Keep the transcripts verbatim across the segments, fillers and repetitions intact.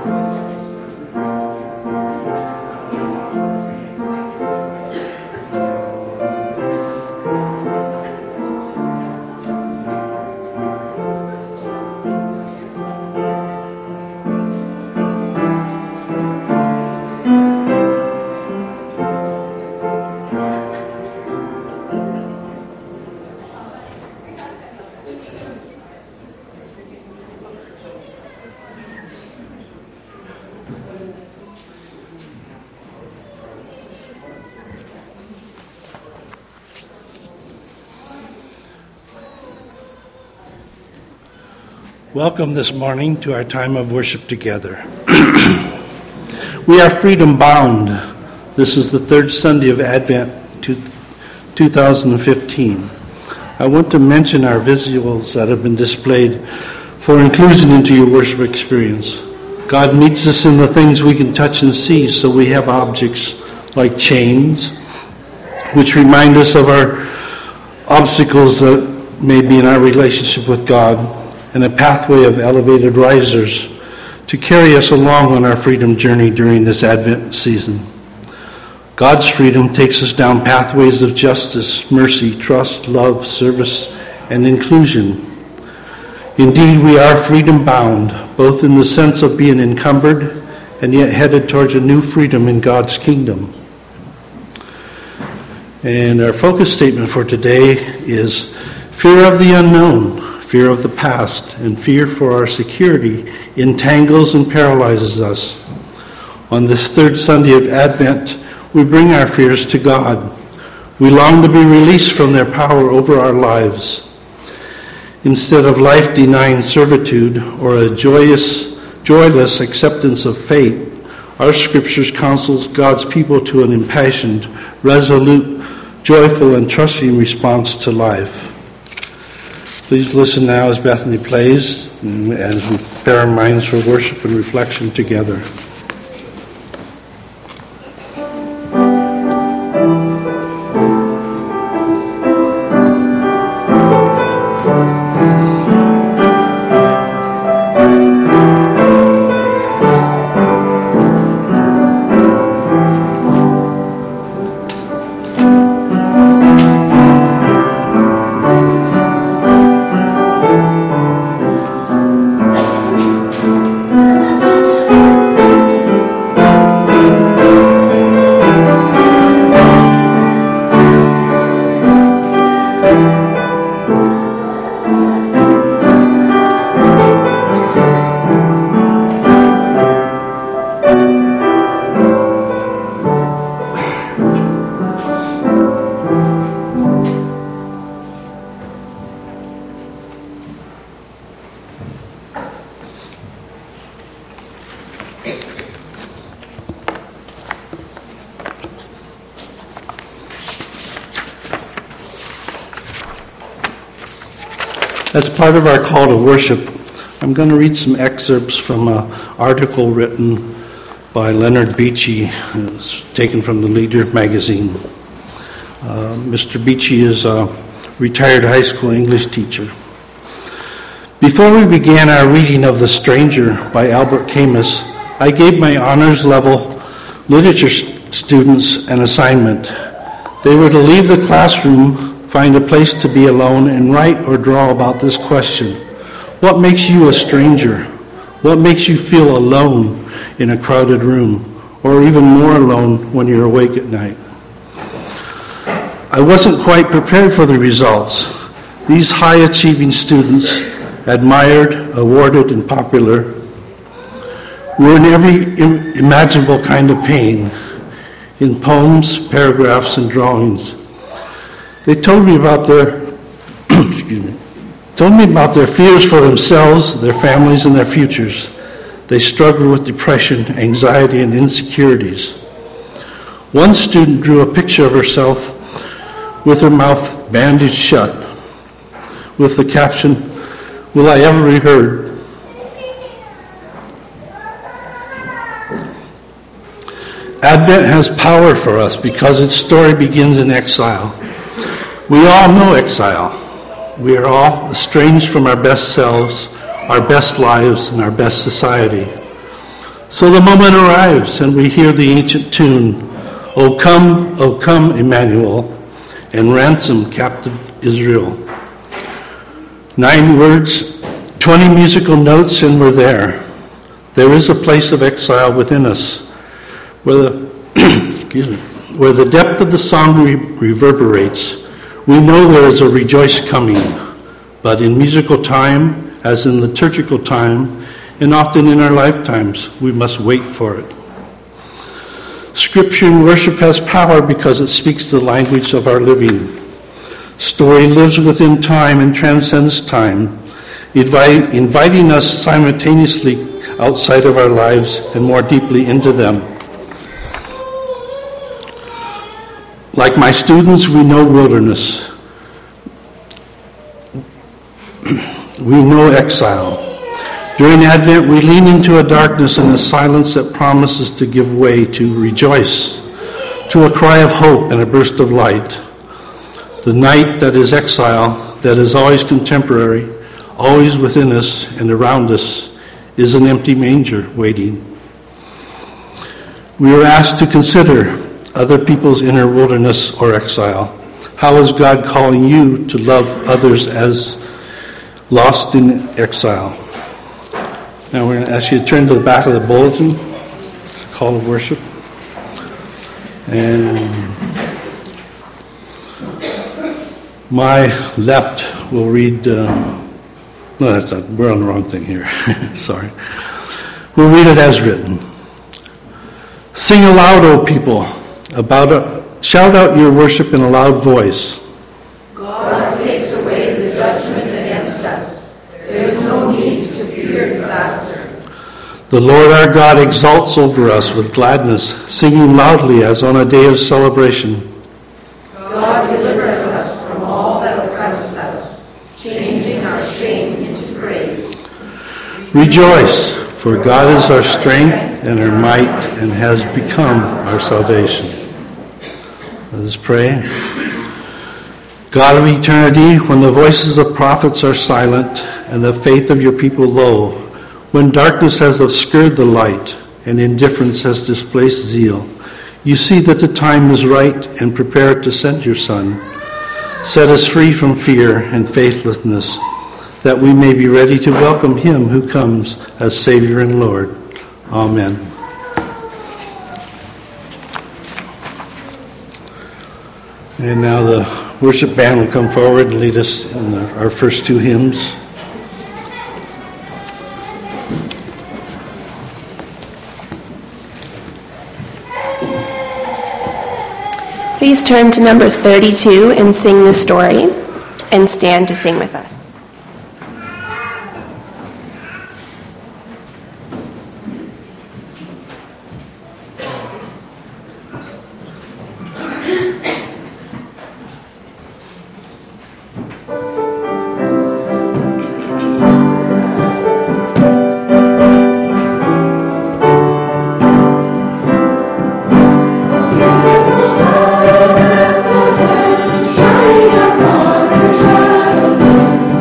Welcome this morning to our time of worship together. We are freedom bound. This is the third Sunday of Advent two thousand fifteen. I want to mention our visuals that have been displayed for inclusion into your worship experience. God meets us in the things we can touch and see, so we have objects like chains, which remind us of our obstacles that may be in our relationship with God, and a pathway of elevated risers to carry us along on our freedom journey during this Advent season. God's freedom takes us down pathways of justice, mercy, trust, love, service, and inclusion. Indeed, we are freedom bound, both in the sense of being encumbered and yet headed towards a new freedom in God's kingdom. And our focus statement for today is fear of the unknown. Fear of the past and fear for our security entangles and paralyzes us. On this third Sunday of Advent, we bring our fears to God. We long to be released from their power over our lives. Instead of life-denying servitude or a joyous, joyless acceptance of fate, our scriptures counsels God's people to an impassioned, resolute, joyful, and trusting response to life. Please listen now as Bethany plays and as we prepare our minds for worship and reflection together. As part of our call to worship, I'm going to read some excerpts from an article written by Leonard Beachy. It's taken from the Leader magazine. Uh, Mister Beachy is a retired high school English teacher. Before we began our reading of The Stranger by Albert Camus, I gave my honors level literature students an assignment. They were to leave the classroom, find a place to be alone, and write or draw about this question. What makes you a stranger? What makes you feel alone in a crowded room, or even more alone when you're awake at night? I wasn't quite prepared for the results. These high-achieving students, admired, awarded, and popular, were in every im- imaginable kind of pain, in poems, paragraphs, and drawings. They told me about their, excuse me, told me about their fears for themselves, their families, and their futures. They struggled with depression, anxiety, and insecurities. One student drew a picture of herself with her mouth bandaged shut, with the caption, "Will I ever be heard?" Advent has power for us because its story begins in exile. We all know exile. We are all estranged from our best selves, our best lives, and our best society. So the moment arrives and we hear the ancient tune, O come, O come, Emmanuel, and ransom captive Israel. Nine words, twenty musical notes, and we're there. There is a place of exile within us, where the, excuse me, where the depth of the song re- reverberates. We know there is a rejoice coming, but in musical time, as in liturgical time, and often in our lifetimes, we must wait for it. Scripture and worship has power because it speaks the language of our living. Story lives within time and transcends time, invite, inviting us simultaneously outside of our lives and more deeply into them. Like my students, we know wilderness. We know exile. During Advent, we lean into a darkness and a silence that promises to give way to rejoice, to a cry of hope and a burst of light. The night that is exile, that is always contemporary, always within us and around us, is an empty manger waiting. We are asked to consider other people's inner wilderness or exile. How is God calling you to love others as lost in exile? Now we're going to ask you to turn to the back of the bulletin, call to worship. And my left will read, uh, no, that's not, we're on the wrong thing here. Sorry. We'll read it as written. Sing aloud, O people, about a, shout out your worship in a loud voice. God takes away the judgment against us. There is no need to fear disaster. The Lord our God exalts over us with gladness, singing loudly as on a day of celebration. God delivers us from all that oppresses us, changing our shame into praise. Rejoice, for God is our strength and our might and has become our salvation. Let us pray. God of eternity, when the voices of prophets are silent and the faith of your people low, when darkness has obscured the light and indifference has displaced zeal, you see that the time is right and prepare to send your Son. Set us free from fear and faithlessness, that we may be ready to welcome him who comes as Savior and Lord. Amen. And now the worship band will come forward and lead us in the, our first two hymns. Please turn to number thirty-two and sing the story, and stand to sing with us. Shining our Father, shadows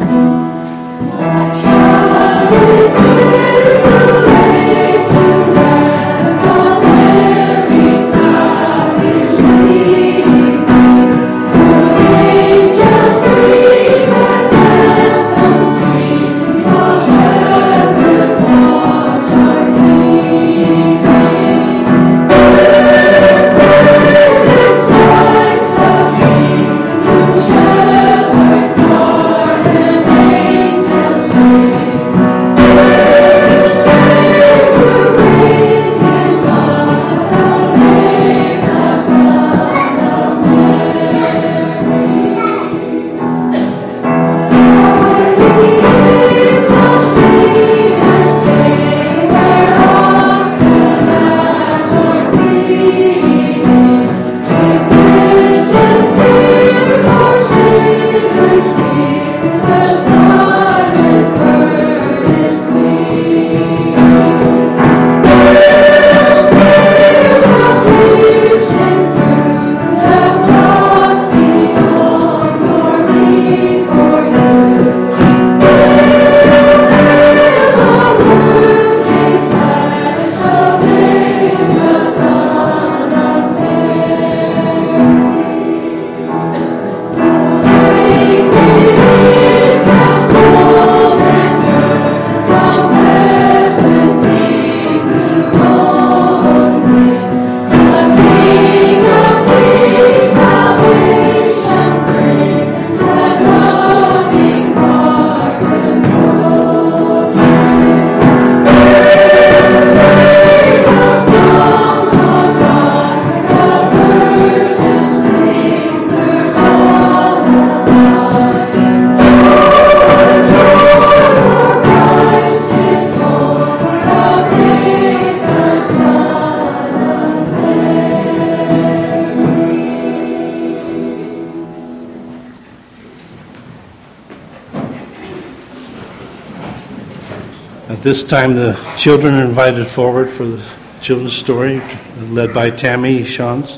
At this time, the children are invited forward for the children's story, led by Tammy Shantz.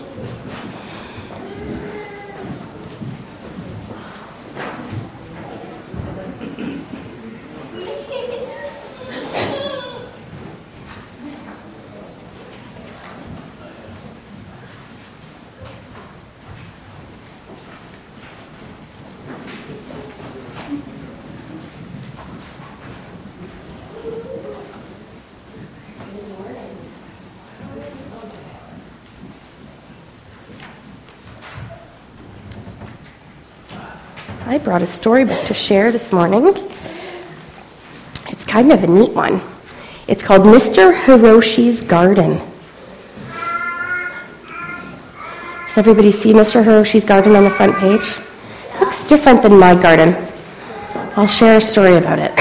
I brought a storybook to share this morning. It's kind of a neat one. It's called Mister Hiroshi's Garden. Does everybody see Mister Hiroshi's garden on the front page? It looks different than my garden. I'll share a story about it.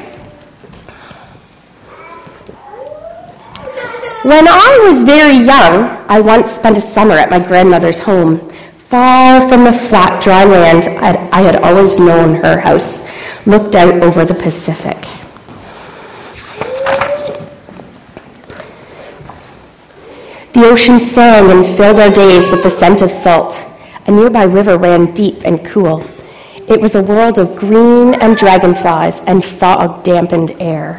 When I was very young, I once spent a summer at my grandmother's home. Far from the flat, dry land I had always known her house looked out over the Pacific. The ocean sang and filled our days with the scent of salt. A nearby river ran deep and cool. It was a world of green and dragonflies and fog-dampened air.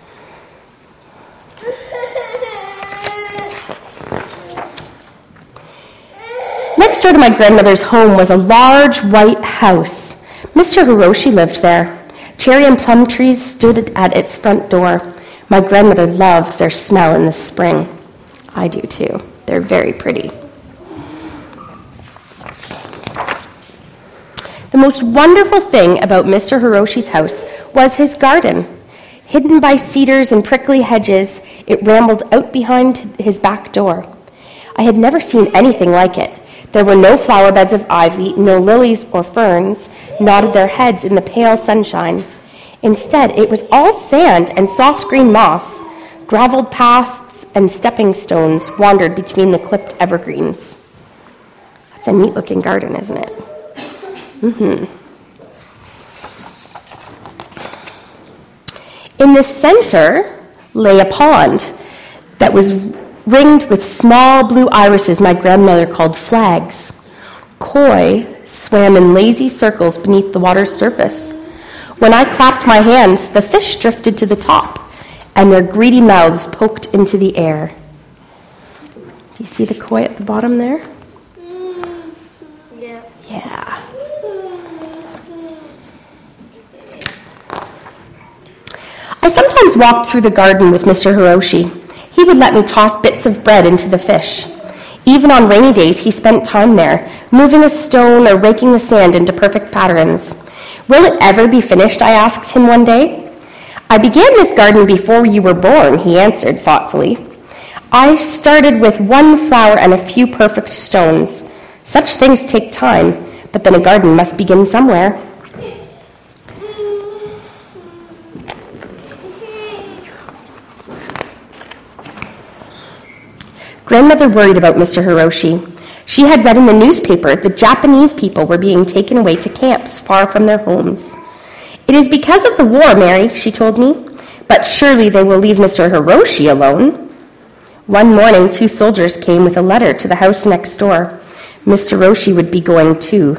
Next door to my grandmother's home was a large white house. Mister Hiroshi lived there. Cherry and plum trees stood at its front door. My grandmother loved their smell in the spring. I do too. They're very pretty. The most wonderful thing about Mister Hiroshi's house was his garden. Hidden by cedars and prickly hedges, it rambled out behind his back door. I had never seen anything like it. There were no flower beds of ivy, no lilies or ferns nodded their heads in the pale sunshine. Instead, it was all sand and soft green moss. Graveled paths and stepping stones wandered between the clipped evergreens. That's a neat-looking garden, isn't it? Mm-hmm. In the center lay a pond that was ringed with small blue irises my grandmother called flags. Koi swam in lazy circles beneath the water's surface. When I clapped my hands, the fish drifted to the top, and their greedy mouths poked into the air. Do you see the koi at the bottom there? Yeah. Yeah. I sometimes walked through the garden with Mister Hiroshi. He would let me toss bits of bread into the fish. Even on rainy days, he spent time there, moving a stone or raking the sand into perfect patterns. Will it ever be finished? I asked him one day. I began this garden before you were born, he answered thoughtfully. I started with one flower and a few perfect stones. Such things take time, but then a garden must begin somewhere. Grandmother worried about Mister Hiroshi. She had read in the newspaper that Japanese people were being taken away to camps far from their homes. It is because of the war, Mary, she told me, but surely they will leave Mister Hiroshi alone. One morning, two soldiers came with a letter to the house next door. Mister Hiroshi would be going too.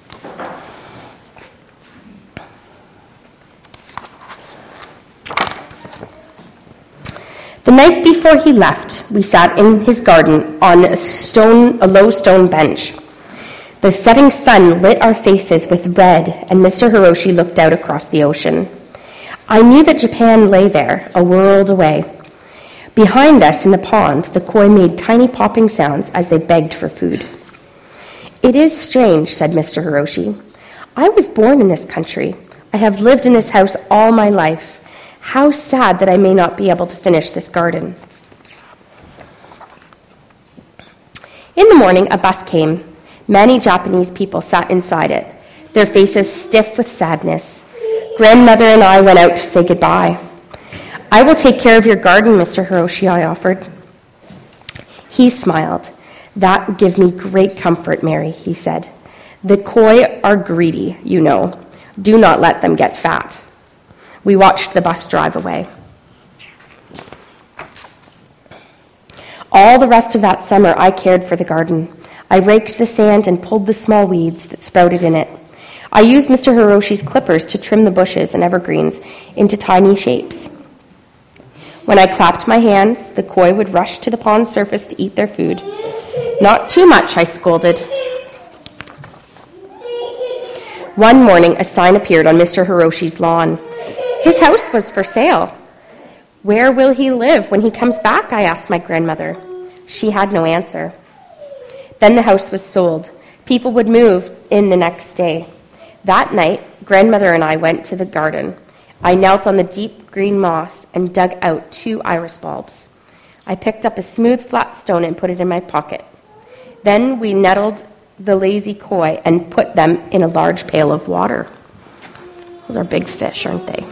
The night before he left, we sat in his garden on a stone, a low stone bench. The setting sun lit our faces with red, and Mister Hiroshi looked out across the ocean. I knew that Japan lay there, a world away. Behind us in the pond, the koi made tiny popping sounds as they begged for food. It is strange, said Mister Hiroshi. I was born in this country. I have lived in this house all my life. How sad that I may not be able to finish this garden. In the morning, a bus came. Many Japanese people sat inside it, their faces stiff with sadness. Grandmother and I went out to say goodbye. I will take care of your garden, Mister Hiroshi, I offered. He smiled. That would give me great comfort, Mary, he said. The koi are greedy, you know. Do not let them get fat. We watched the bus drive away. All the rest of that summer, I cared for the garden. I raked the sand and pulled the small weeds that sprouted in it. I used Mister Hiroshi's clippers to trim the bushes and evergreens into tiny shapes. When I clapped my hands, the koi would rush to the pond surface to eat their food. Not too much, I scolded. One morning, a sign appeared on Mister Hiroshi's lawn. His house was for sale. Where will he live when he comes back? I asked my grandmother. She had no answer. Then the house was sold. People would move in the next day. That night, grandmother and I went to the garden. I knelt on the deep green moss and dug out two iris bulbs. I picked up a smooth, flat stone and put it in my pocket. Then we nettled the lazy koi and put them in a large pail of water. Those are big fish, aren't they?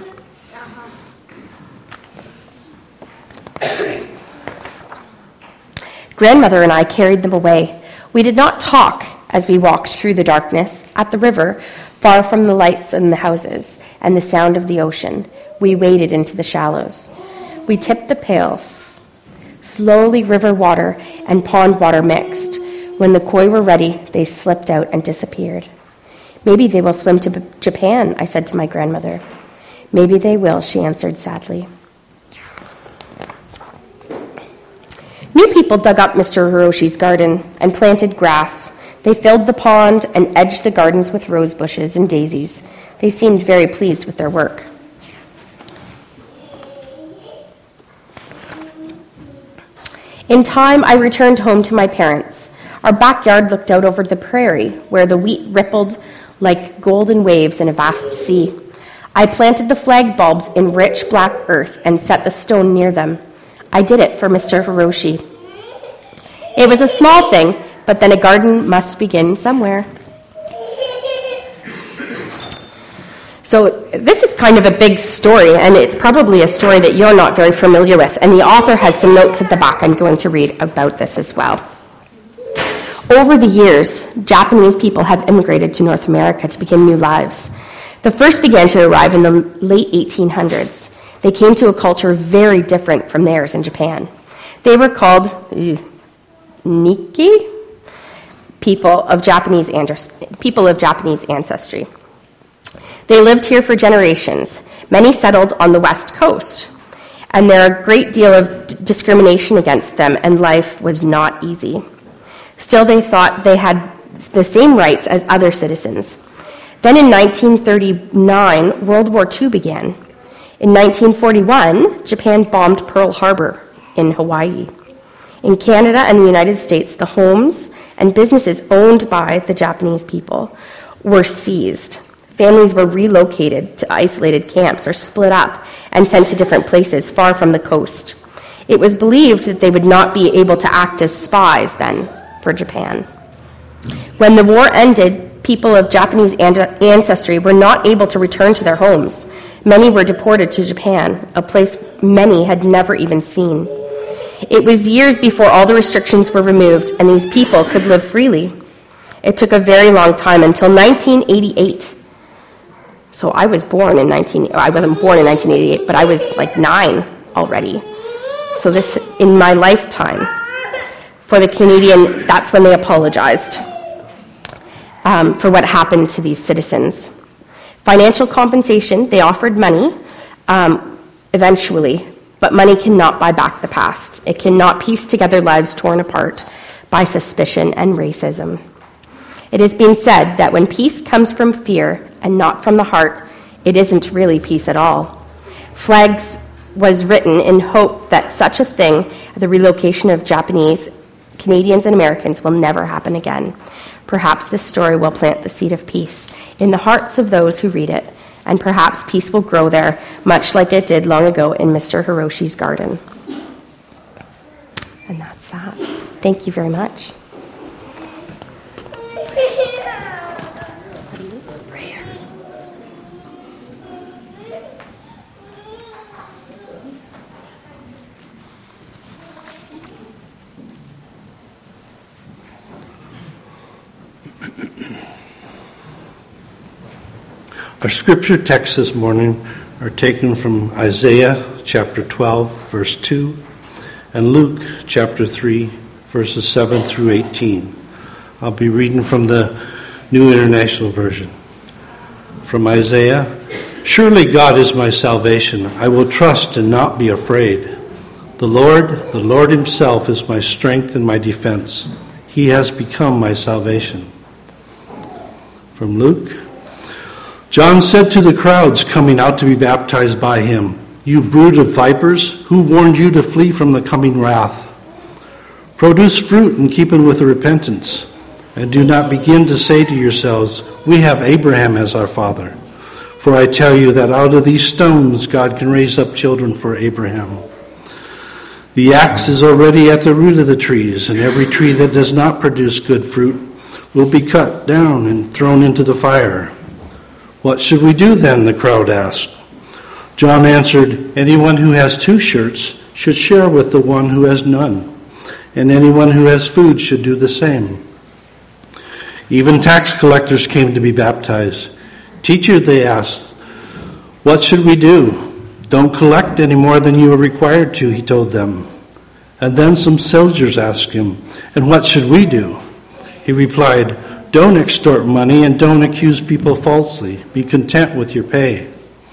Grandmother and I carried them away. We did not talk as we walked through the darkness at the river, far from the lights and the houses and the sound of the ocean. We waded into the shallows. We tipped the pails. Slowly, river water and pond water mixed. When the koi were ready, they slipped out and disappeared. Maybe they will swim to Japan, I said to my grandmother. Maybe they will, she answered sadly. New people dug up Mister Hiroshi's garden and planted grass. They filled the pond and edged the gardens with rose bushes and daisies. They seemed very pleased with their work. In time, I returned home to my parents. Our backyard looked out over the prairie, where the wheat rippled like golden waves in a vast sea. I planted the flag bulbs in rich black earth and set the stone near them. I did it for Mister Hiroshi. It was a small thing, but then a garden must begin somewhere. So this is kind of a big story, and it's probably a story that you're not very familiar with, and the author has some notes at the back I'm going to read about this as well. Over the years, Japanese people have immigrated to North America to begin new lives. The first began to arrive in the late eighteen hundreds. They came to a culture very different from theirs in Japan. They were called uh, Nikki, people of Japanese people of Japanese ancestry. They lived here for generations. Many settled on the West Coast, and there are a great deal of d- discrimination against them, and life was not easy. Still, they thought they had the same rights as other citizens. Then in nineteen thirty-nine, World War Two began. In nineteen forty-one, Japan bombed Pearl Harbor in Hawaii. In Canada and the United States, the homes and businesses owned by the Japanese people were seized. Families were relocated to isolated camps or split up and sent to different places far from the coast. It was believed that they would not be able to act as spies then for Japan. When the war ended, people of Japanese ancestry were not able to return to their homes. Many were deported to Japan, a place many had never even seen. It was years before all the restrictions were removed and these people could live freely. It took a very long time, until nineteen eighty-eight. So I was born in nineteen I wasn't born in nineteen eighty-eight, but I was like nine already. So this, in my lifetime, for the Canadian, that's when they apologized um, for what happened to these citizens. Financial compensation, they offered money um, eventually, but money cannot buy back the past. It cannot piece together lives torn apart by suspicion and racism. It has been said that when peace comes from fear and not from the heart, it isn't really peace at all. Flags was written in hope that such a thing, the relocation of Japanese, Canadians, and Americans, will never happen again. Perhaps this story will plant the seed of peace in the hearts of those who read it, and perhaps peace will grow there, much like it did long ago in Mister Hiroshi's garden. And that's that. Thank you very much. Our scripture texts this morning are taken from Isaiah chapter twelve, verse two, and Luke chapter three, verses seven through eighteen. I'll be reading from the New International Version. From Isaiah, "Surely God is my salvation. I will trust and not be afraid. The Lord, the Lord himself is my strength and my defense. He has become my salvation." From Luke, John said to the crowds coming out to be baptized by him, "You brood of vipers, who warned you to flee from the coming wrath? Produce fruit in keeping with the repentance, and do not begin to say to yourselves, 'We have Abraham as our father.' For I tell you that out of these stones God can raise up children for Abraham. The axe is already at the root of the trees, and every tree that does not produce good fruit will be cut down and thrown into the fire." "What should we do then?" the crowd asked. John answered, "Anyone who has two shirts should share with the one who has none, and anyone who has food should do the same." Even tax collectors came to be baptized. "Teacher," they asked, "what should we do?" "Don't collect any more than you are required to," he told them. And then some soldiers asked him, "And what should we do?" He replied, "Don't extort money and don't accuse people falsely. Be content with your pay."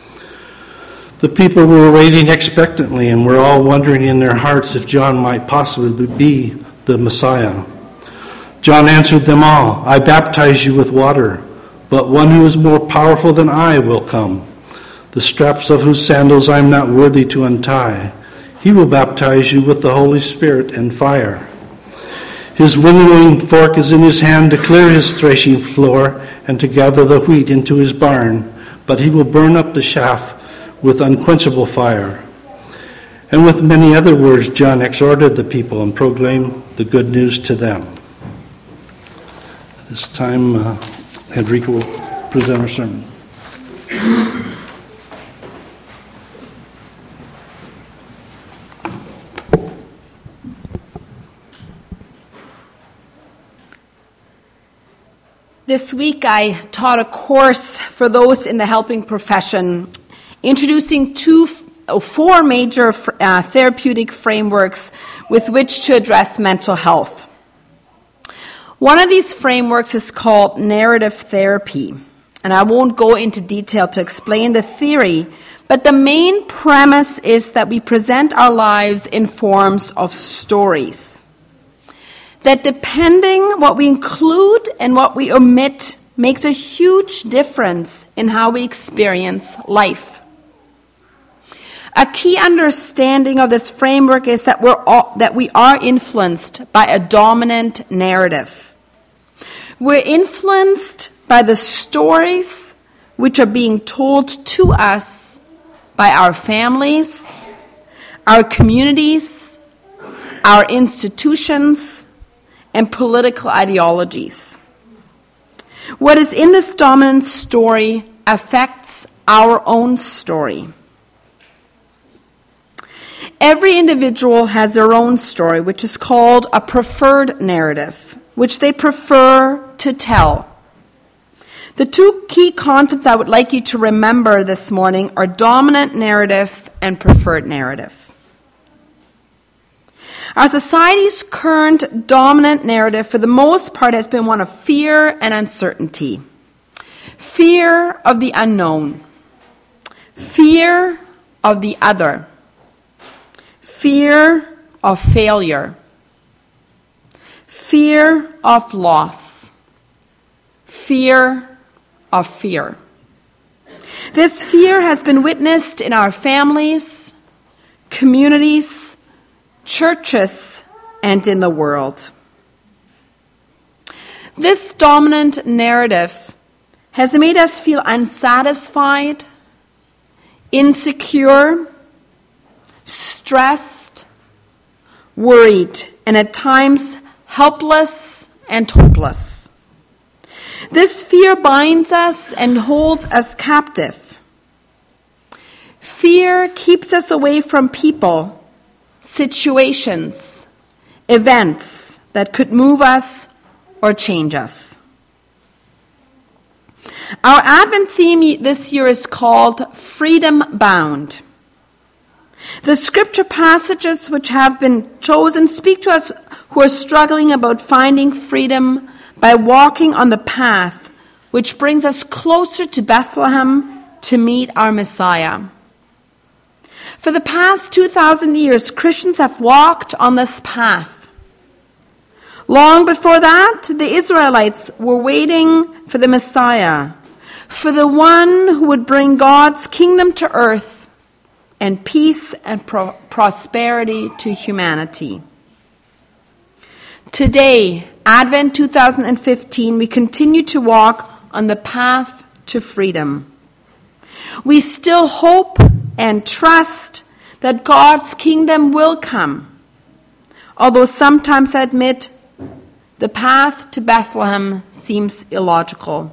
The people were waiting expectantly and were all wondering in their hearts if John might possibly be the Messiah. John answered them all, "I baptize you with water, but one who is more powerful than I will come, the straps of whose sandals I am not worthy to untie. He will baptize you with the Holy Spirit and fire. His winnowing fork is in his hand to clear his threshing floor and to gather the wheat into his barn, but he will burn up the chaff with unquenchable fire." And with many other words, John exhorted the people and proclaimed the good news to them. This time, uh, Enrico will present our sermon. This week I taught a course for those in the helping profession, introducing two, four major uh, therapeutic frameworks with which to address mental health. One of these frameworks is called narrative therapy, And I won't go into detail to explain the theory, but the main premise is that we present our lives in forms of stories. That depending what we include and what we omit makes a huge difference in how we experience life. A key understanding of this framework is that we're all, that we are influenced by a dominant narrative. We're influenced by the stories which are being told to us by our families, our communities, our institutions, and political ideologies. What is in this dominant story affects our own story. Every individual has their own story, which is called a preferred narrative, which they prefer to tell. The two key concepts I would like you to remember this morning are dominant narrative and preferred narrative. Our society's current dominant narrative, for the most part, has been one of fear and uncertainty. Fear of the unknown. Fear of the other. Fear of failure. Fear of loss. Fear of fear. This fear has been witnessed in our families, communities, churches, and in the world. This dominant narrative has made us feel unsatisfied, insecure, stressed, worried, and at times helpless and hopeless. This fear binds us and holds us captive. Fear keeps us away from people, situations, events that could move us or change us. Our Advent theme this year is called Freedom Bound. The scripture passages which have been chosen speak to us who are struggling about finding freedom by walking on the path which brings us closer to Bethlehem to meet our Messiah. For the past two thousand years, Christians have walked on this path. Long before that, the Israelites were waiting for the Messiah, for the one who would bring God's kingdom to earth and peace and pro- prosperity to humanity. Today, Advent two thousand fifteen, we continue to walk on the path to freedom. We still hope and trust that God's kingdom will come, although sometimes I admit the path to Bethlehem seems illogical.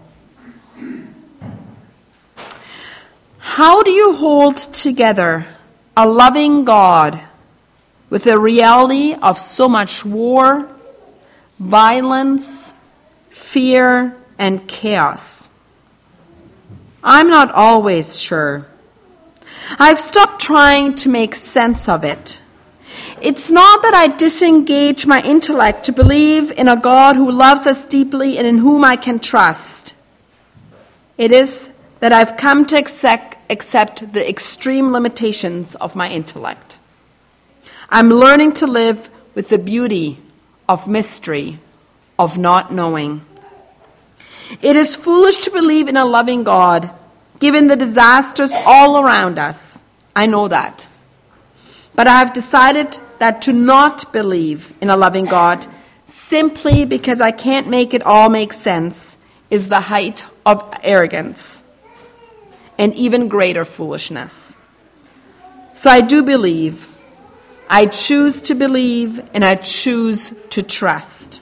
How do you hold together a loving God with the reality of so much war, violence, fear, and chaos? I'm not always sure. I've stopped trying to make sense of it. It's not that I disengage my intellect to believe in a God who loves us deeply and in whom I can trust. It is that I've come to accept, accept the extreme limitations of my intellect. I'm learning to live with the beauty of mystery, of not knowing. It is foolish to believe in a loving God, given the disasters all around us. I know that. But I have decided that to not believe in a loving God, simply because I can't make it all make sense, is the height of arrogance and even greater foolishness. So I do believe. I choose to believe, and I choose to trust.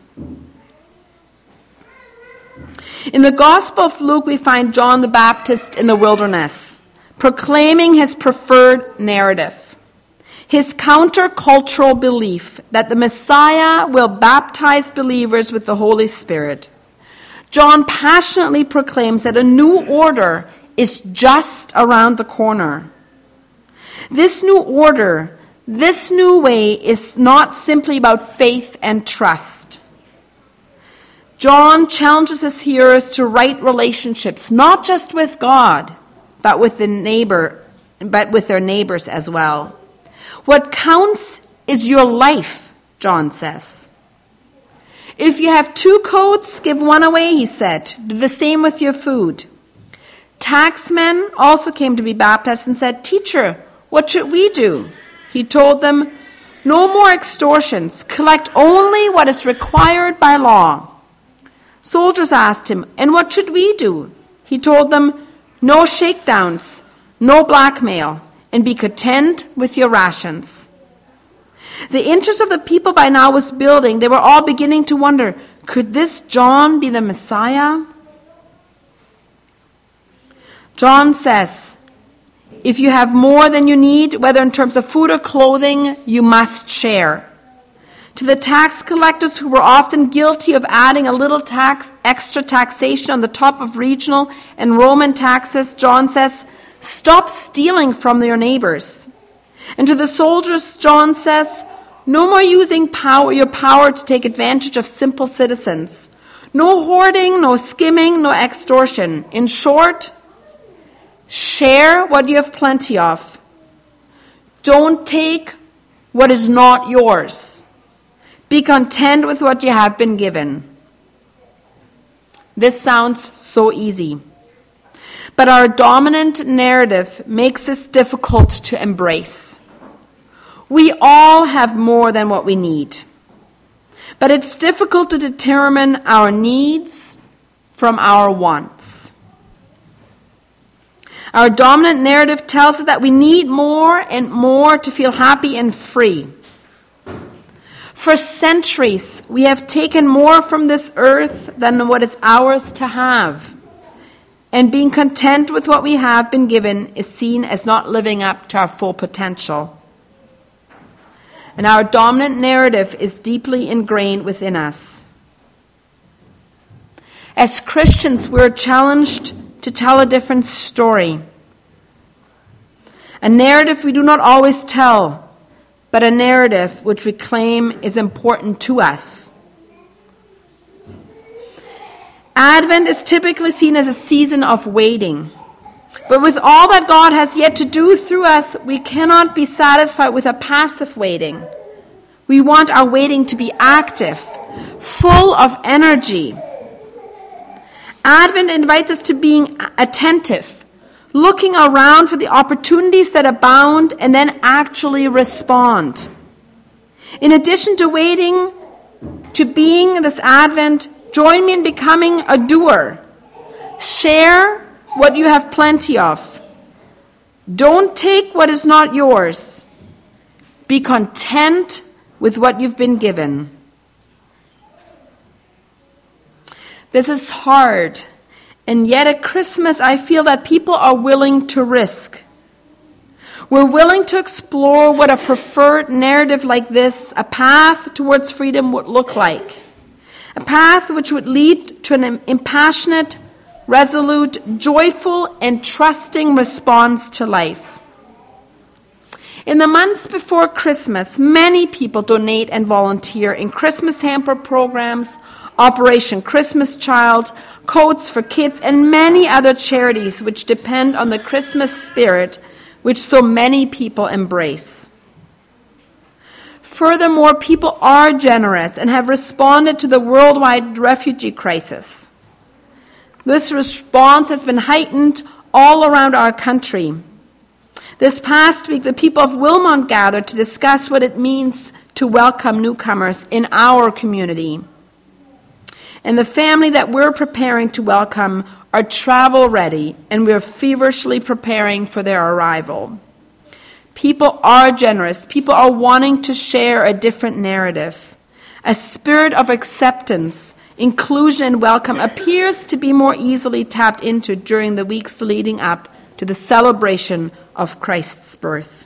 In the Gospel of Luke, we find John the Baptist in the wilderness, proclaiming his preferred narrative, his countercultural belief that the Messiah will baptize believers with the Holy Spirit. John passionately proclaims that a new order is just around the corner. This new order, this new way is not simply about faith and trust. John challenges his hearers to right relationships, not just with God, but with the neighbor, but with their neighbors as well. What counts is your life, John says. If you have two coats, give one away, he said. Do the same with your food. Taxmen also came to be baptized and said, "Teacher, what should we do?" He told them, "No more extortions. Collect only what is required by law." Soldiers asked him, "And what should we do?" He told them, "No shakedowns, no blackmail, and be content with your rations." The interest of the people by now was building. They were all beginning to wonder, could this John be the Messiah? John says, if you have more than you need, whether in terms of food or clothing, you must share. To the tax collectors who were often guilty of adding a little tax, extra taxation on the top of regional and Roman taxes, John says, stop stealing from your neighbors. And to the soldiers, John says, no more using power, your power to take advantage of simple citizens. No hoarding, no skimming, no extortion. In short, share what you have plenty of. Don't take what is not yours. Be content with what you have been given. This sounds so easy. But our dominant narrative makes this difficult to embrace. We all have more than what we need. But it's difficult to determine our needs from our wants. Our dominant narrative tells us that we need more and more to feel happy and free. For centuries, we have taken more from this earth than what is ours to have. And being content with what we have been given is seen as not living up to our full potential. And our dominant narrative is deeply ingrained within us. As Christians, we're challenged to tell a different story. A narrative we do not always tell, but a narrative which we claim is important to us. Advent is typically seen as a season of waiting. But with all that God has yet to do through us, we cannot be satisfied with a passive waiting. We want our waiting to be active, full of energy. Advent invites us to being attentive, looking around for the opportunities that abound and then actually respond. In addition to waiting, to being this Advent, join me in becoming a doer. Share what you have plenty of. Don't take what is not yours. Be content with what you've been given. This is hard, and yet at Christmas I feel that people are willing to risk. We're willing to explore what a preferred narrative like this, a path towards freedom, would look like. A path which would lead to an impassionate, resolute, joyful, and trusting response to life. In the months before Christmas, many people donate and volunteer in Christmas hamper programs, Operation Christmas Child, Coats for Kids, and many other charities which depend on the Christmas spirit which so many people embrace. Furthermore, people are generous and have responded to the worldwide refugee crisis. This response has been heightened all around our country. This past week, the people of Wilmont gathered to discuss what it means to welcome newcomers in our community. And the family that we're preparing to welcome are travel ready, and we're feverishly preparing for their arrival. People are generous. People are wanting to share a different narrative. A spirit of acceptance, inclusion, and welcome appears to be more easily tapped into during the weeks leading up to the celebration of Christ's birth.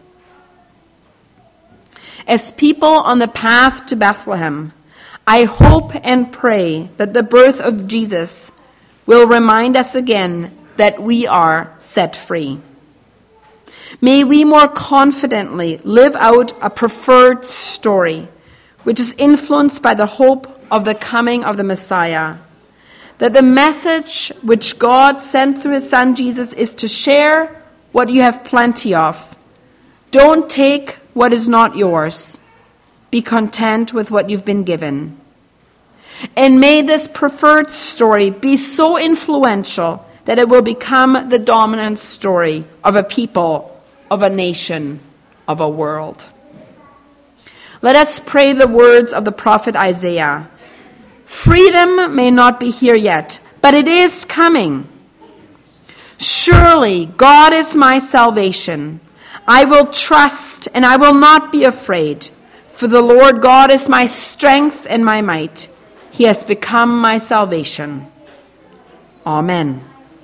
As people on the path to Bethlehem, I hope and pray that the birth of Jesus will remind us again that we are set free. May we more confidently live out a preferred story, which is influenced by the hope of the coming of the Messiah. That the message which God sent through his Son Jesus is to share what you have plenty of. Don't take what is not yours. Be content with what you've been given. And may this preferred story be so influential that it will become the dominant story of a people, of a nation, of a world. Let us pray the words of the prophet Isaiah. Freedom may not be here yet, but it is coming. Surely God is my salvation. I will trust and I will not be afraid, for the Lord God is my strength and my might. He has become my salvation. Amen.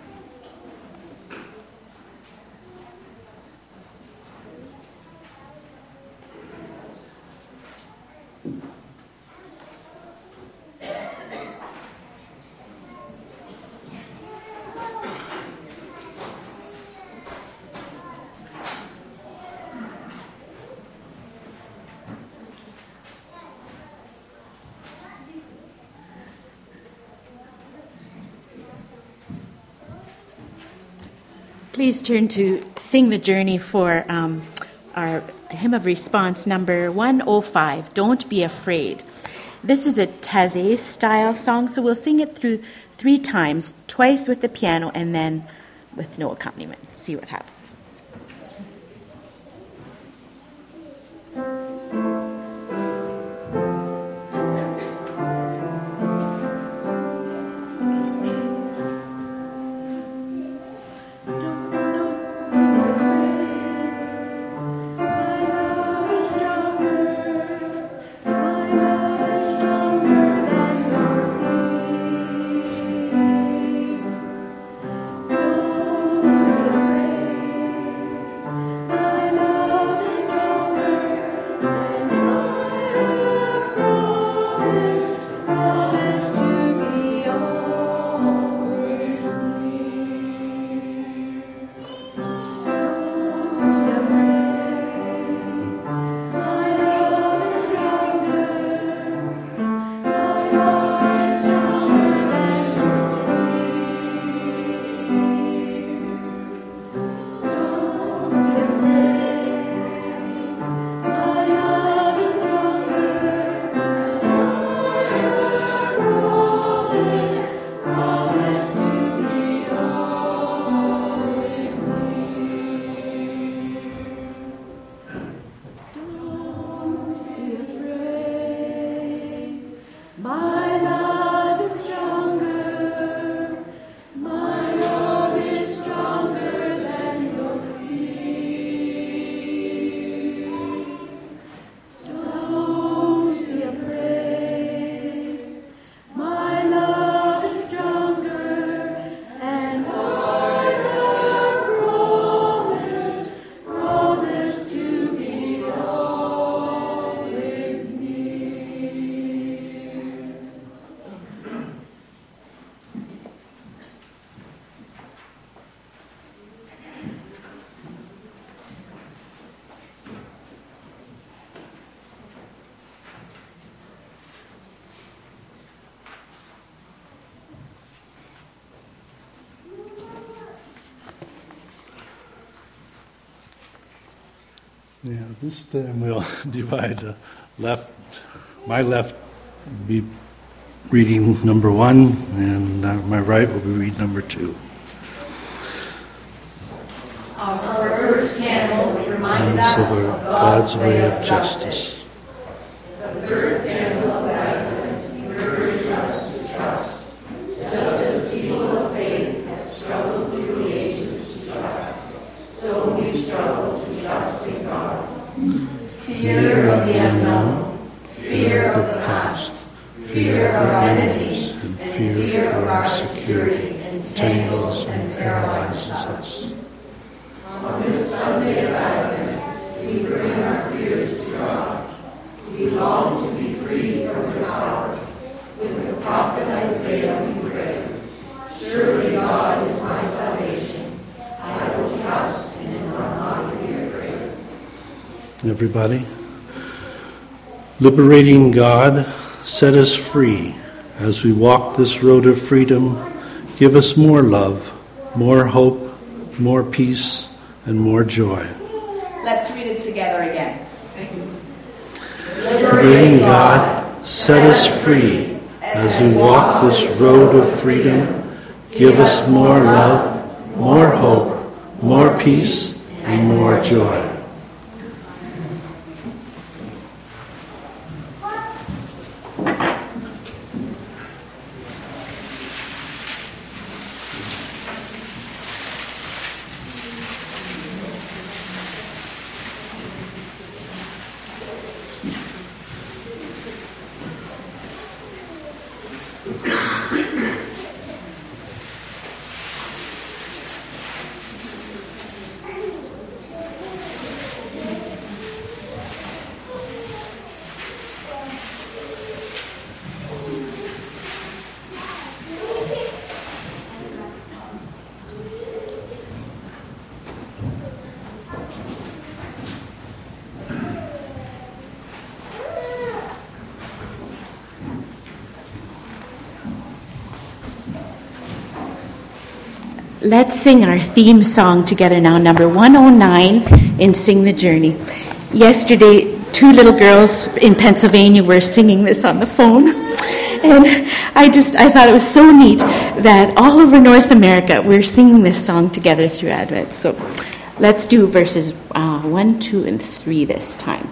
Please turn to Sing the Journey for um, our hymn of response, number one oh five, Don't Be Afraid. This is a Taizé style song, so we'll sing it through three times, twice with the piano and then with no accompaniment. See what happens. Yeah, this time we'll divide the left. My left will be reading number one, and uh, my right will be reading number two. Our first candle reminded us of of God's way of justice. The third candle of Advent encourages us to trust, just as people of faith have struggled through the ages to trust, so we struggle to trust in God. Fear of the unknown, fear of the past, fear of our enemies, and fear of our security entangles and paralyzes us. On this Sunday of Advent, we bring our fears to God. We long to be free from their power. With the prophet Isaiah we pray, surely God is my salvation. I will trust and will not be afraid. Everybody. Liberating God set us free. As we walk this road of freedom, give us more love, more hope, more peace, and more joy. Let's read it together again. Liberating God, set us free. As we walk this road of freedom, give us more love, more hope, more peace, and more joy. Let's sing our theme song together now, number one oh nine in Sing the Journey. Yesterday, two little girls in Pennsylvania were singing this on the phone. And I just, I thought it was so neat that all over North America, we're singing this song together through Advent. So let's do verses uh, one, two, and three this time.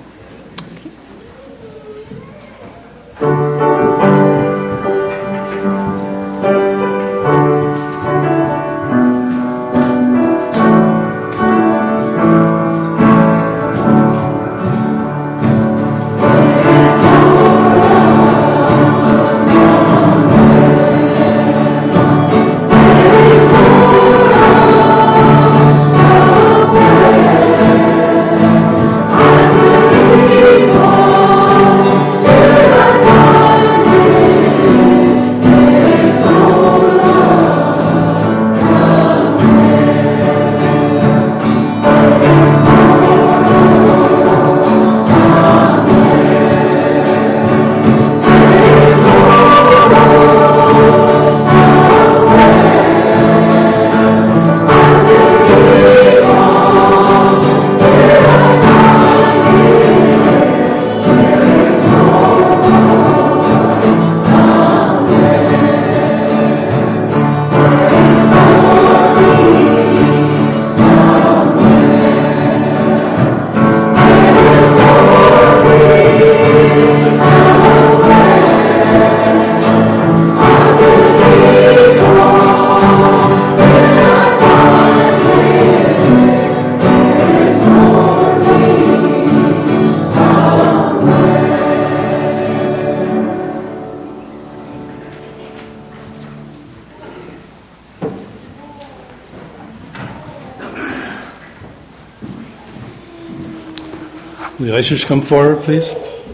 The ushers come forward, please.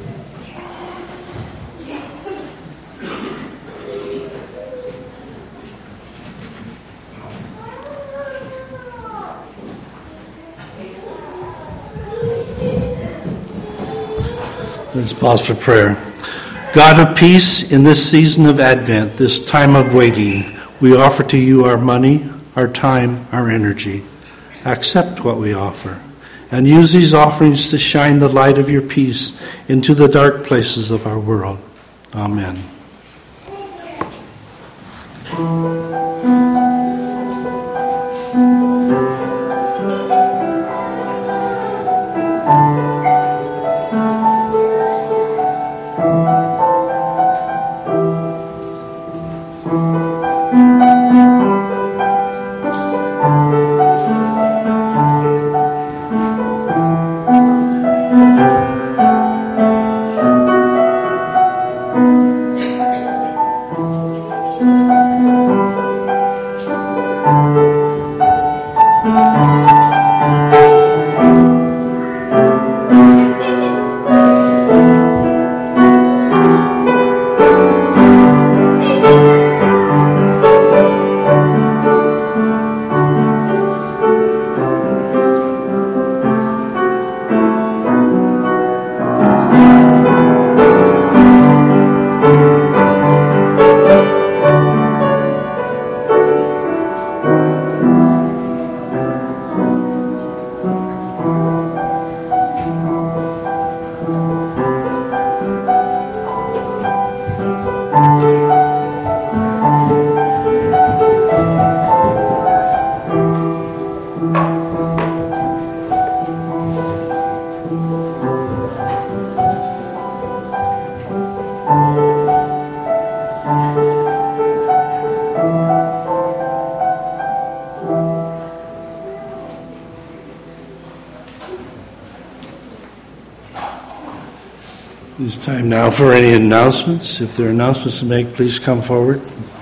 Let's pause for prayer. God of peace, in this season of Advent, this time of waiting, we offer to you our money, our time, our energy. Accept what we offer, and use these offerings to shine the light of your peace into the dark places of our world. Amen. It's time now for any announcements. If there are announcements to make, please come forward.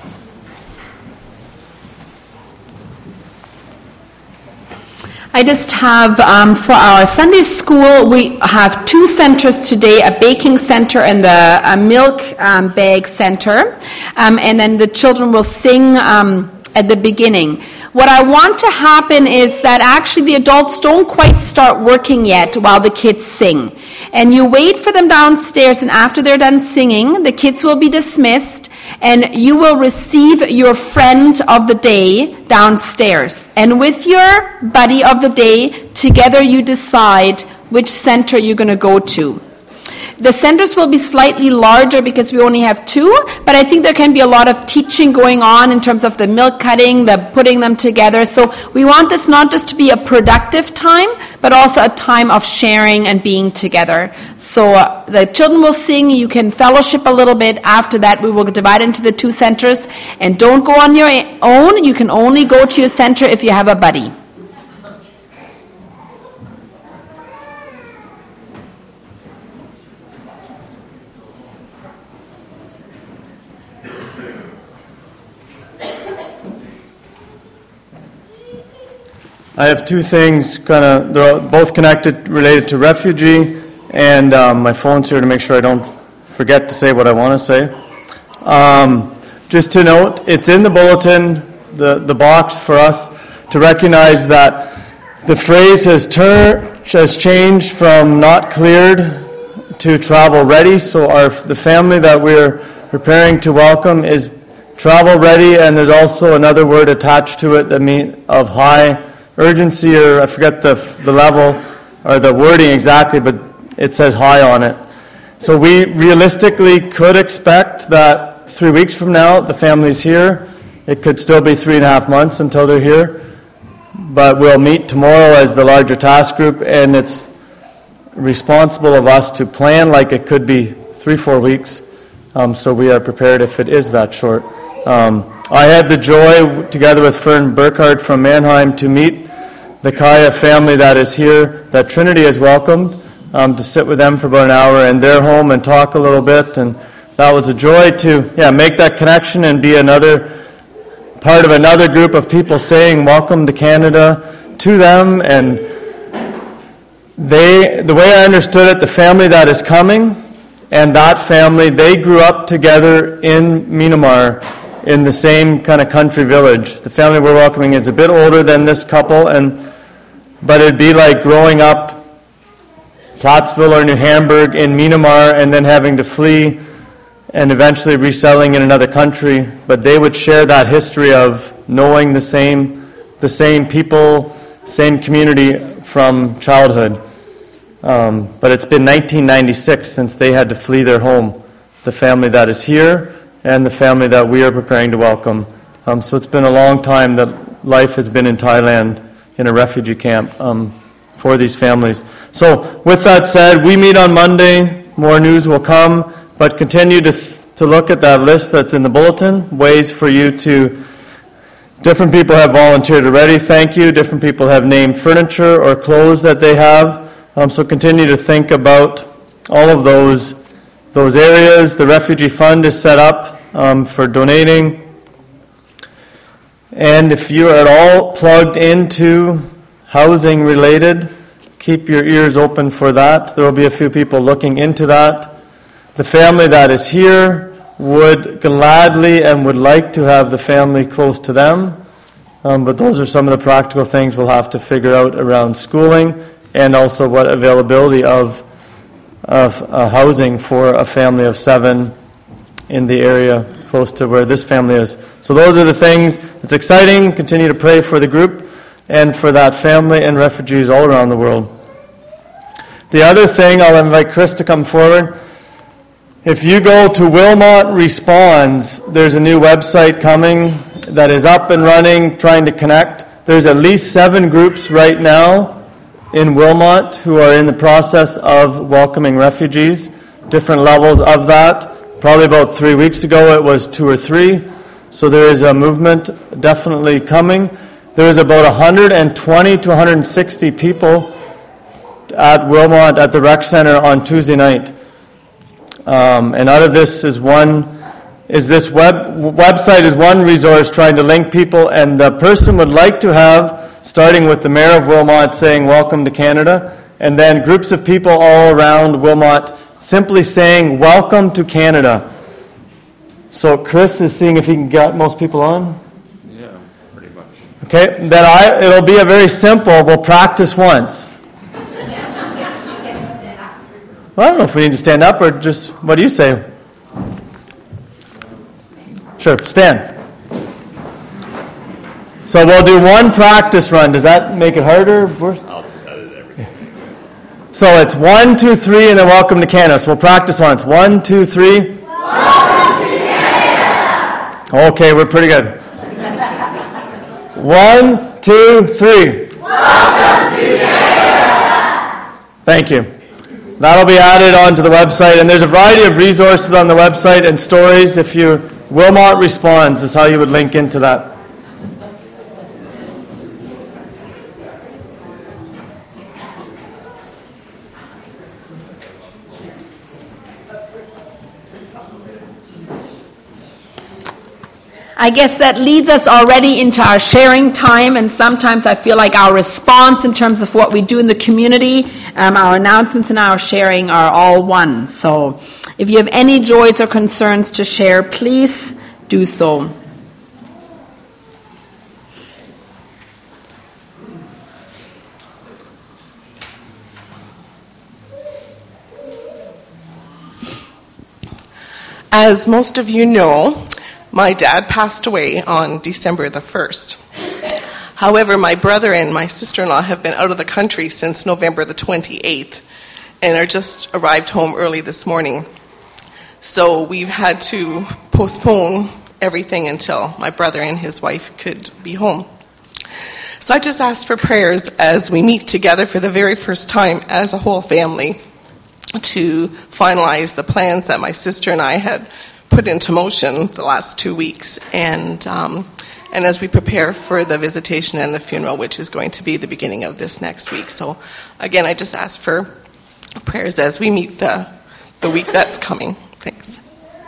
I just have, um, for our Sunday school, we have two centers today, a baking center and the a milk um, bag center. Um, and then the children will sing um, at the beginning. What I want to happen is that actually the adults don't quite start working yet while the kids sing. And you wait for them downstairs, and after they're done singing, the kids will be dismissed, and you will receive your friend of the day downstairs. And with your buddy of the day, together you decide which center you're going to go to. The centers will be slightly larger because we only have two, but I think there can be a lot of teaching going on in terms of the milk cutting, the putting them together. So we want this not just to be a productive time, but also a time of sharing and being together. So uh, the children will sing, you can fellowship a little bit. After that, we will divide into the two centers. And don't go on your own. You can only go to your center if you have a buddy. I have two things, kind of, they're both connected, related to refugee, and um, my phone's here to make sure I don't forget to say what I want to say. Um, just to note, it's in the bulletin, the, the box for us, to recognize that the phrase has, tur- has changed from not cleared to travel ready, so our the family that we're preparing to welcome is travel ready, and there's also another word attached to it that mean of high urgency, or I forget the the level or the wording exactly, but it says high on it. So we realistically could expect that three weeks from now the family's here. It could still be three and a half months until they're here, but we'll meet tomorrow as the larger task group, and it's responsible of us to plan like it could be three, four weeks, um, so we are prepared if it is that short. Um, I had the joy, together with Fern Burkhardt from Mannheim, to meet the Kaya family that is here, that Trinity has welcomed, um, to sit with them for about an hour in their home and talk a little bit. And that was a joy to yeah make that connection and be another part of another group of people saying welcome to Canada to them. And they, the way I understood it, the family that is coming and that family, they grew up together in Myanmar, in the same kind of country village. The family we're welcoming is a bit older than this couple, and but it'd be like growing up Plattsville or New Hamburg in Myanmar and then having to flee and eventually resettling in another country. But they would share that history of knowing the same, the same people, same community from childhood. Um, but it's been nineteen ninety-six since they had to flee their home, the family that is here and the family that we are preparing to welcome. Um, so it's been a long time that life has been in Thailand in a refugee camp um, for these families. So with that said, we meet on Monday. More news will come, but continue to th- to look at that list that's in the bulletin, ways for you to, different people have volunteered already, thank you. Different people have named furniture or clothes that they have. Um, so continue to think about all of those those areas. The Refugee Fund is set up um, for donating. And if you are at all plugged into housing related, keep your ears open for that. There will be a few people looking into that. The family that is here would gladly and would like to have the family close to them. Um, but those are some of the practical things we'll have to figure out around schooling and also what availability of, of uh, housing for a family of seven in the area close to where this family is. So those are the things. It's exciting. Continue to pray for the group and for that family and refugees all around the world. The other thing, I'll invite Chris to come forward. If you go to Wilmot Responds, there's a new website coming that is up and running, trying to connect. There's at least seven groups right now in Wilmot who are in the process of welcoming refugees, different levels of that. Probably about three weeks ago it was two or three. So there is a movement definitely coming. There is about one hundred twenty to one hundred sixty people at Wilmot at the rec center on Tuesday night. Um, and out of this is one, is this web website is one resource trying to link people, and the person would like to have, starting with the mayor of Wilmot saying welcome to Canada, and then groups of people all around Wilmot simply saying welcome to Canada. So Chris is seeing if he can get most people on. Yeah, pretty much. Okay, then I it'll be a very simple, we'll practice once. Well, I don't know if we need to stand up or just, what do you say? Sure, stand. So we'll do one practice run. Does that make it harder? I'll just edit everything. So it's one, two, three, and then welcome to Canada. So we'll practice once. One, two, three. Welcome to Canada. Okay, we're pretty good. One, two, three. Welcome to Canada. Thank you. That'll be added onto the website, and there's a variety of resources on the website and stories. If you Wilmot Responds is how you would link into that. I guess that leads us already into our sharing time, and sometimes I feel like our response in terms of what we do in the community, um, our announcements and our sharing are all one. So if you have any joys or concerns to share, please do so. As most of you know, my dad passed away on December the first. However, my brother and my sister-in-law have been out of the country since November the twenty-eighth and are just arrived home early this morning. So we've had to postpone everything until my brother and his wife could be home. So I just ask for prayers as we meet together for the very first time as a whole family to finalize the plans that my sister and I had put into motion the last two weeks, and um, and as we prepare for the visitation and the funeral, which is going to be the beginning of this next week. So again, I just ask for prayers as we meet the the week that's coming. Thanks.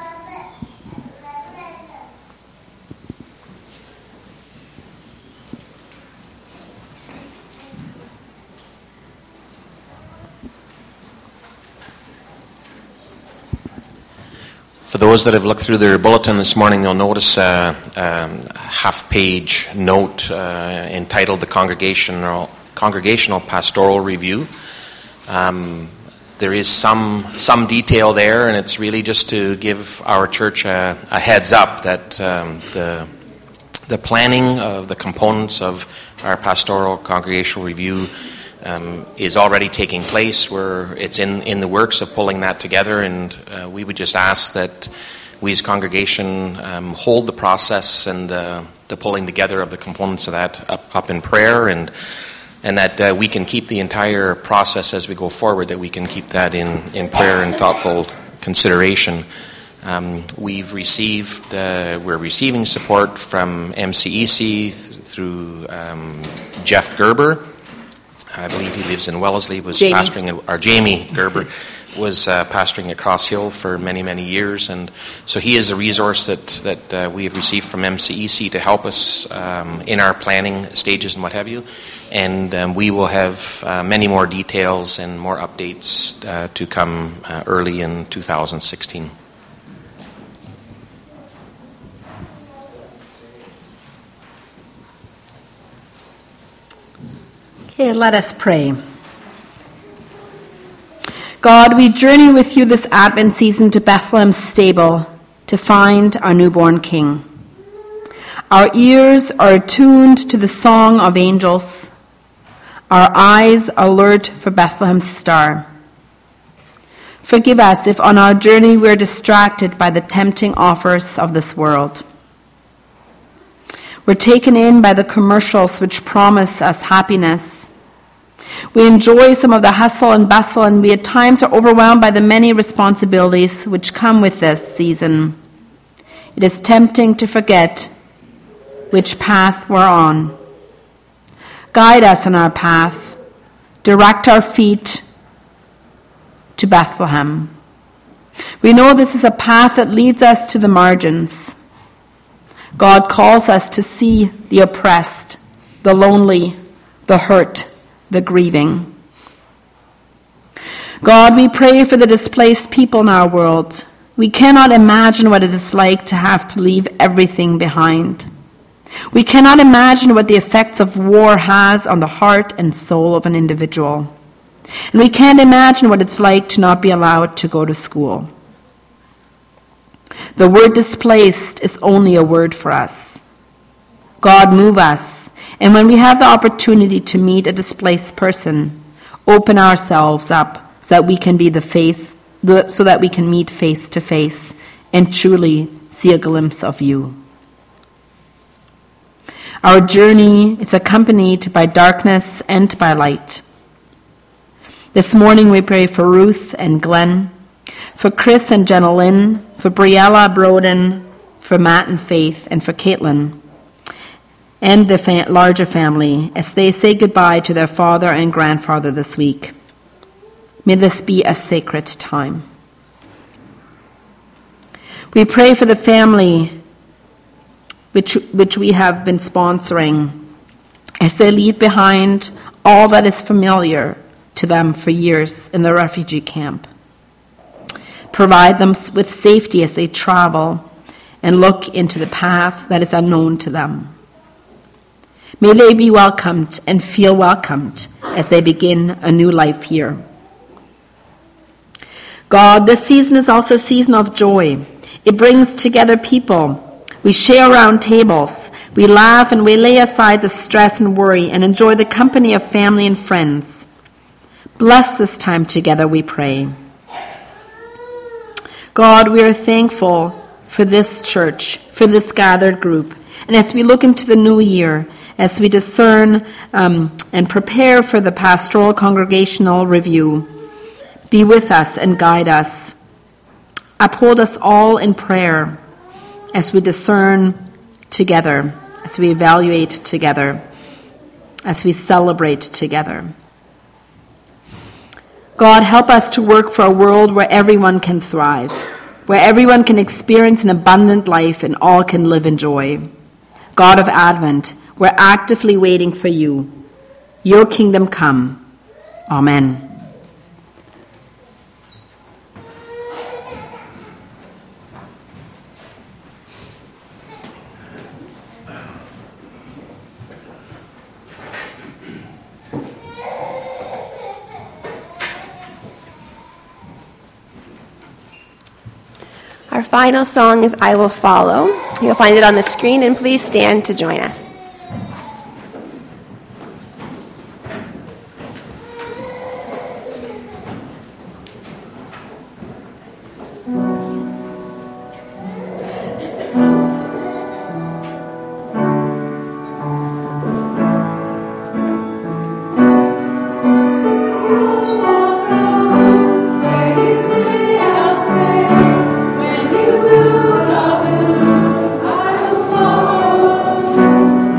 For those that have looked through their bulletin this morning, they'll notice a, a half-page note uh, entitled the Congregational, Congregational Pastoral Review. Um, there is some some detail there, and it's really just to give our church a, a heads up that um, the the planning of the components of our pastoral congregational review Um, is already taking place. Where it's in, in the works of pulling that together, and uh, we would just ask that we as congregation um, hold the process and uh, the pulling together of the components of that up, up in prayer, and and that uh, we can keep the entire process as we go forward, that we can keep that in, in prayer and thoughtful consideration. Um, we've received, uh, we're receiving support from M C E C th- through um, Jeff Gerber. I believe he lives in Wellesley, was Jamie. pastoring, or Jamie Gerber was uh, pastoring at Cross Hill for many, many years. And so he is a resource that, that uh, we have received from M C E C to help us um, in our planning stages and what have you. And um, we will have uh, many more details and more updates uh, to come uh, early in two thousand sixteen. Okay, let us pray. God, we journey with you this Advent season to Bethlehem's stable to find our newborn King. Our ears are attuned to the song of angels. Our eyes alert for Bethlehem's star. Forgive us if on our journey we're distracted by the tempting offers of this world. We're taken in by the commercials which promise us happiness. We enjoy some of the hustle and bustle, and we at times are overwhelmed by the many responsibilities which come with this season. It is tempting to forget which path we're on. Guide us on our path. Direct our feet to Bethlehem. We know this is a path that leads us to the margins. God calls us to see the oppressed, the lonely, the hurt, the grieving. God, we pray for the displaced people in our world. We cannot imagine what it is like to have to leave everything behind. We cannot imagine what the effects of war has on the heart and soul of an individual. And we can't imagine what it's like to not be allowed to go to school. The word displaced is only a word for us. God, move us, and when we have the opportunity to meet a displaced person, open ourselves up so that we can be the face, so that we can meet face to face and truly see a glimpse of you. Our journey is accompanied by darkness and by light. This morning we pray for Ruth and Glenn, for Chris and Jenna Lynn, for Briella Broden, for Matt and Faith, and for Caitlin, and the fa- larger family as they say goodbye to their father and grandfather this week. May this be a sacred time. We pray for the family which, which we have been sponsoring as they leave behind all that is familiar to them for years in the refugee camp. Provide them with safety as they travel and look into the path that is unknown to them. May they be welcomed and feel welcomed as they begin a new life here. God, this season is also a season of joy. It brings together people. We share around tables. We laugh and we lay aside the stress and worry and enjoy the company of family and friends. Bless this time together, we pray. God, we are thankful for this church, for this gathered group. And as we look into the new year, as we discern um, and prepare for the pastoral congregational review, be with us and guide us. Uphold us all in prayer as we discern together, as we evaluate together, as we celebrate together. God, help us to work for a world where everyone can thrive, where everyone can experience an abundant life and all can live in joy. God of Advent, we're actively waiting for you. Your kingdom come. Amen. Our final song is I Will Follow. You'll find it on the screen, and please stand to join us. When you move, I'll move, I will follow.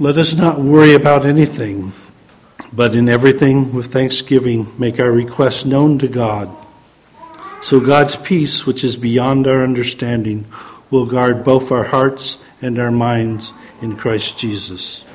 Let us not worry about anything, but in everything with thanksgiving make our requests known to God. So God's peace, which is beyond our understanding, will guard both our hearts and our minds in Christ Jesus.